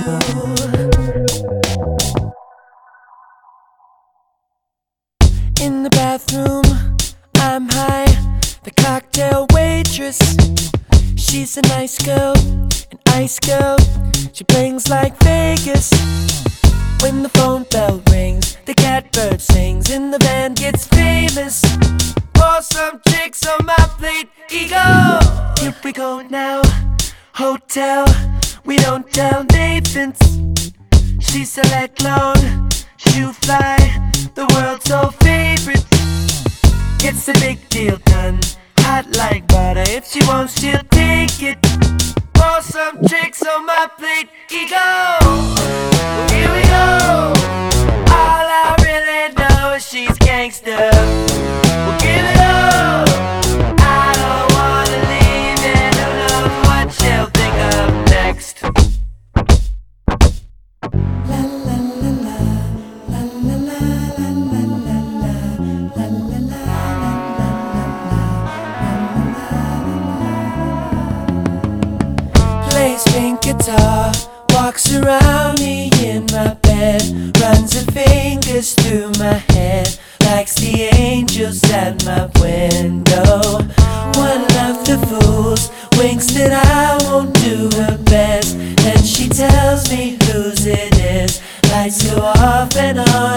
In the bathroom, I'm high, the cocktail waitress. She's a nice girl, an ice girl. She blings like Vegas. When the phone bell rings, the catbird sings, and the band gets famous. Pour some chicks on my plate, ego. Here we go now, hotel. We don't tell Nathans. She select loan, shoe fly, the world's old favorite. Gets a big deal done, hot like butter. If she wants, she'll take it. Pour some chicks on my plate, ego. Well, here we go. All I really know is she's gangster. We'll give it up. I don't wanna leave and who knows what she'll think of next. La la la la, la la la la la la la, la la la la. Plays pink guitar, walks around me in my bed, runs her fingers through my hair, likes the angels at my window. One of the fools winks that I won't do her best. Then she tells me whose it is. Lights go off and on